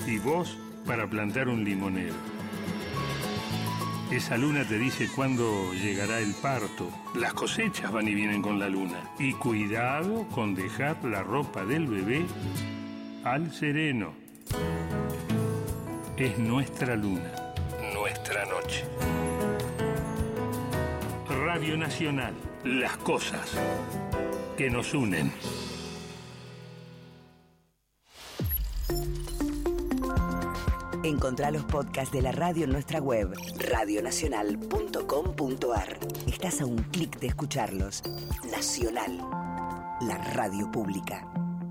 y vos para plantar un limonero. Esa luna te dice cuándo llegará el parto. Las cosechas van y vienen con la luna. Y cuidado con dejar la ropa del bebé al sereno. Es nuestra luna, nuestra noche. Radio Nacional, las cosas que nos unen. Encontrá los podcasts de la radio en nuestra web, radionacional.com.ar. Estás a un clic de escucharlos. Nacional, la radio pública.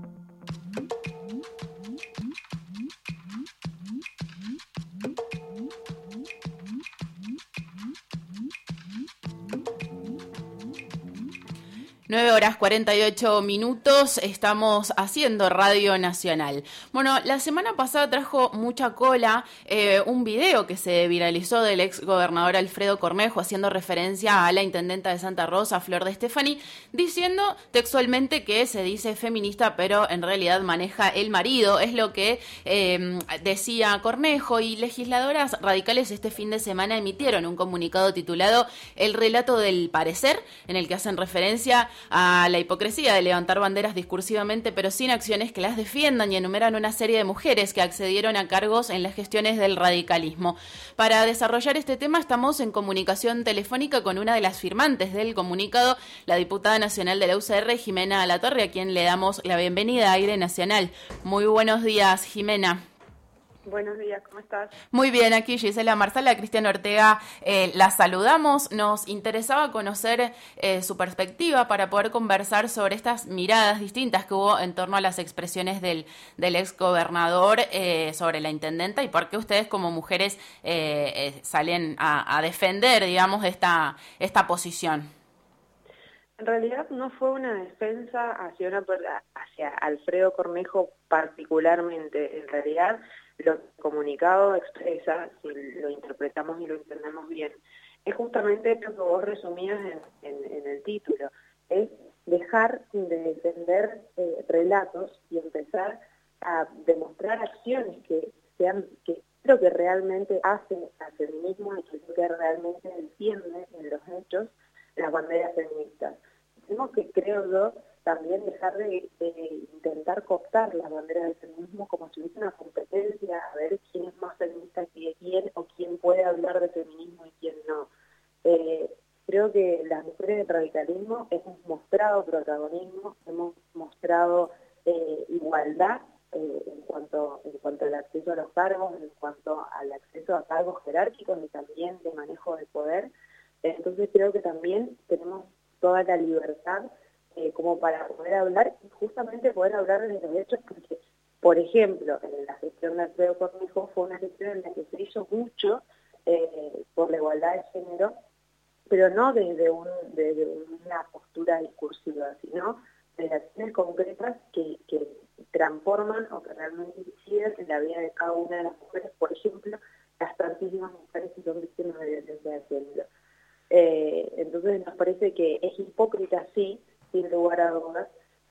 Nueve horas 48 minutos, estamos haciendo Radio Nacional. Bueno, la semana pasada trajo mucha cola un video que se viralizó del ex gobernador Alfredo Cornejo haciendo referencia a la intendenta de Santa Rosa, Flor de Stefani, diciendo textualmente que se dice feminista, pero en realidad maneja el marido. Es lo que decía Cornejo, y legisladoras radicales este fin de semana emitieron un comunicado titulado El relato del parecer, en el que hacen referencia a la hipocresía de levantar banderas discursivamente pero sin acciones que las defiendan, y enumeran una serie de mujeres que accedieron a cargos en las gestiones del radicalismo. Para desarrollar este tema estamos en comunicación telefónica con una de las firmantes del comunicado, la diputada nacional de la UCR, Jimena Alatorre, a quien le damos la bienvenida a Aire Nacional. Muy buenos días, Jimena. Buenos días, ¿cómo estás? Muy bien, aquí Gisela Marsala, Cristian Ortega, la saludamos. Nos interesaba conocer su perspectiva para poder conversar sobre estas miradas distintas que hubo en torno a las expresiones del ex gobernador sobre la intendenta, y por qué ustedes como mujeres salen a defender, digamos, esta posición. En realidad no fue una defensa hacia Alfredo Cornejo particularmente. En realidad lo que el comunicado expresa, si lo interpretamos y lo entendemos bien, es justamente lo que vos resumías en el título, es dejar de defender relatos y empezar a demostrar acciones que creo que realmente hacen al feminismo y que realmente defiende en los hechos las banderas feministas. Tenemos que, creo yo, también dejar de intentar cooptar las banderas del feminismo como si hubiese una competencia a ver quién es más feminista que quién, o quién puede hablar de feminismo y quién no. Creo que las mujeres del radicalismo hemos mostrado protagonismo, hemos mostrado igualdad en cuanto al acceso a los cargos, en cuanto al acceso a cargos jerárquicos y también de manejo de poder. Entonces creo que también tenemos toda la libertad como para poder hablar, y justamente poder hablar de los hechos, porque, por ejemplo, en la gestión de Alfredo Cornejo fue una gestión en la que se hizo mucho por la igualdad de género, pero no desde una postura discursiva, sino de acciones concretas que transforman o que realmente inciden en la vida de cada una de las mujeres, por ejemplo, las tantísimas mujeres que son víctimas de violencia de género. Entonces nos parece que es hipócrita, sí, sin lugar a dudas,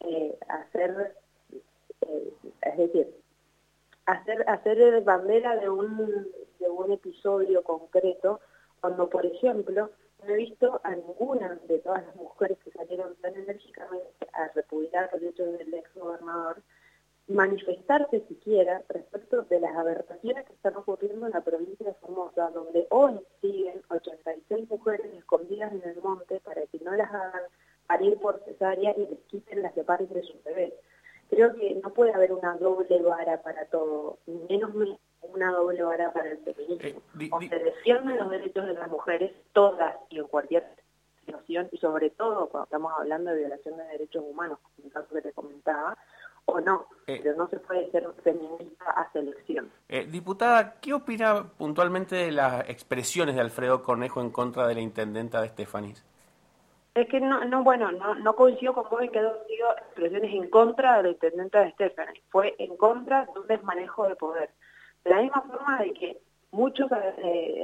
hacer bandera de un episodio concreto, cuando, por ejemplo, no he visto a ninguna de todas las mujeres que salieron tan enérgicamente a repudiar el hecho del ex gobernador manifestarse siquiera respecto de las aberraciones que están ocurriendo en la provincia de Formosa, donde hoy siguen 86 mujeres escondidas en el monte para que no las hagan parir por cesárea y les quiten las separen de sus bebés. Creo que no puede haber una doble vara para todo, menos una doble vara para el feminismo. O se defienden los derechos de las mujeres, todas y en cualquier situación, y sobre todo cuando estamos hablando de violación de derechos humanos, como el caso que te comentaba, o no, pero no se puede ser feminista a selección. Diputada, ¿qué opina puntualmente de las expresiones de Alfredo Cornejo en contra de la intendenta de Stefani? Es que no coincido con vos en que han sido expresiones en contra de la intendenta de Stefani. Fue en contra de un desmanejo de poder. De la misma forma de que muchos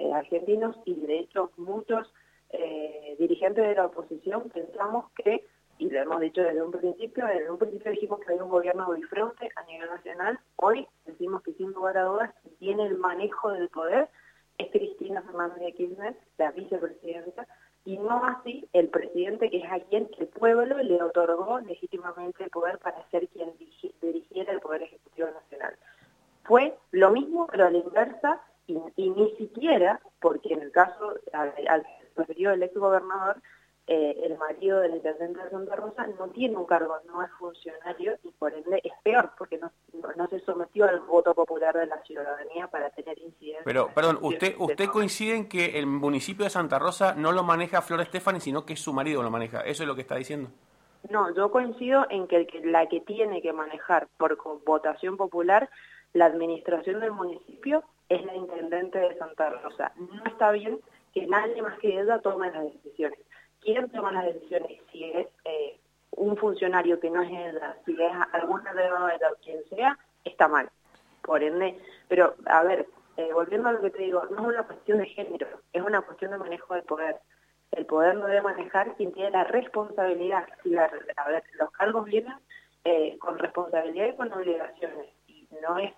argentinos y de hecho muchos dirigentes de la oposición pensamos que y lo hemos dicho desde un principio dijimos que había un gobierno bifronte a nivel nacional, hoy decimos que sin lugar a dudas quien tiene el manejo del poder es Cristina Fernández de Kirchner, la vicepresidenta, y no así el presidente, que es a quien el pueblo le otorgó legítimamente el poder para ser quien dirigiera el Poder Ejecutivo Nacional. Fue lo mismo, pero a la inversa, y ni siquiera, porque en el caso al referido del exgobernador, el marido del intendente de Santa Rosa no tiene un cargo, no es funcionario y por ende es peor porque no se sometió al voto popular de la ciudadanía para tener incidencia. Pero, perdón, ¿usted coincide en que el municipio de Santa Rosa no lo maneja Flor Stefani, sino que su marido lo maneja? ¿Eso es lo que está diciendo? No, yo coincido en que la que tiene que manejar por votación popular la administración del municipio es la intendente de Santa Rosa. No está bien que nadie más que ella tome las decisiones. ¿Quién toma las decisiones? Si es un funcionario que no es ella, si es alguna de ella o quien sea, está mal. Por ende, pero a ver, volviendo a lo que te digo, no es una cuestión de género, es una cuestión de manejo del poder. El poder lo debe manejar quien tiene la responsabilidad. A ver, los cargos vienen con responsabilidad y con obligaciones, y no es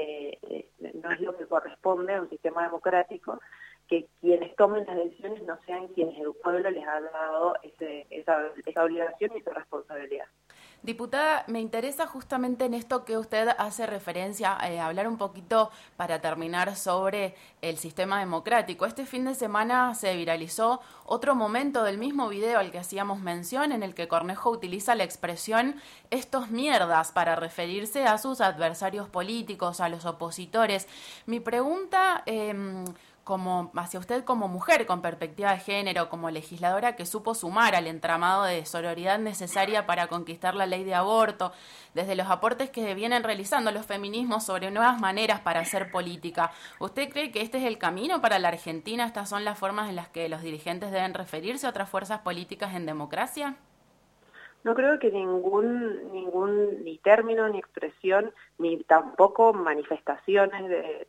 lo que corresponde a un sistema democrático que quienes tomen las decisiones no sean quienes el pueblo les ha dado esa obligación y esa responsabilidad. Diputada, me interesa justamente en esto que usted hace referencia, hablar un poquito para terminar sobre el sistema democrático. Este fin de semana se viralizó otro momento del mismo video al que hacíamos mención, en el que Cornejo utiliza la expresión "estos mierdas" para referirse a sus adversarios políticos, a los opositores. Mi pregunta hacia usted como mujer con perspectiva de género, como legisladora que supo sumar al entramado de sororidad necesaria para conquistar la ley de aborto, desde los aportes que vienen realizando los feminismos sobre nuevas maneras para hacer política. ¿Usted cree que este es el camino para la Argentina? ¿Estas son las formas en las que los dirigentes deben referirse a otras fuerzas políticas en democracia? No creo que ningún ni término, ni expresión, ni tampoco manifestaciones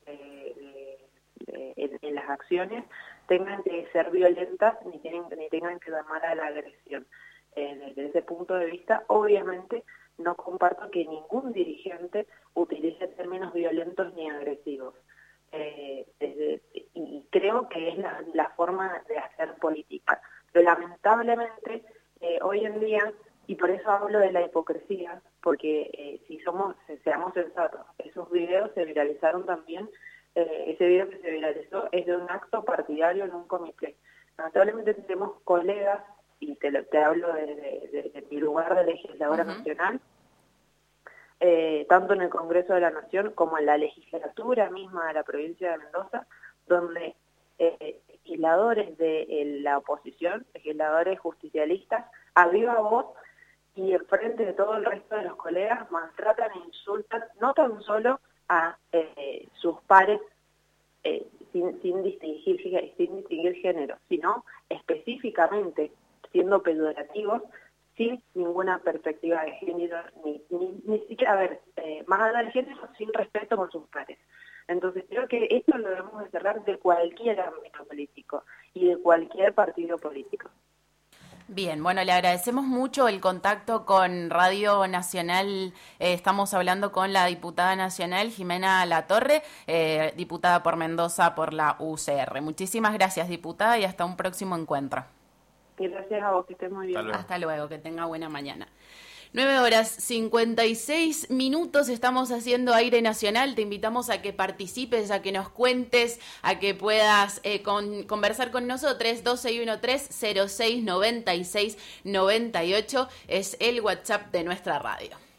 en las acciones tengan que ser violentas ni tengan que llamar a la agresión. Desde ese punto de vista, obviamente, no comparto que ningún dirigente utilice términos violentos ni agresivos. Y creo que es la forma de hacer política. Pero lamentablemente, hoy en día, y por eso hablo de la hipocresía, porque seamos sensatos, esos videos se viralizaron también. Ese video que se viralizó es de un acto partidario en un comité. Lamentablemente tenemos colegas, y te hablo de mi lugar de legisladora nacional, tanto en el Congreso de la Nación como en la legislatura misma de la provincia de Mendoza, donde legisladores de la oposición, legisladores justicialistas, a viva voz y en frente de todo el resto de los colegas, maltratan e insultan no tan solo a sus pares sin distinguir género, sino específicamente siendo peyorativos, sin ninguna perspectiva de género, ni siquiera, más allá del género, sin respeto por sus pares. Entonces creo que esto lo debemos de cerrar de cualquier ámbito político y de cualquier partido político. Bien, bueno, le agradecemos mucho el contacto con Radio Nacional. Estamos hablando con la diputada nacional Jimena Latorre, diputada por Mendoza por la UCR. Muchísimas gracias, diputada, y hasta un próximo encuentro. Gracias a vos, que estés muy bien. Hasta luego, que tenga buena mañana. 9:56, estamos haciendo Aire Nacional, te invitamos a que participes, a que nos cuentes, a que puedas conversar con nosotros. 1213-069698 es el WhatsApp de nuestra radio.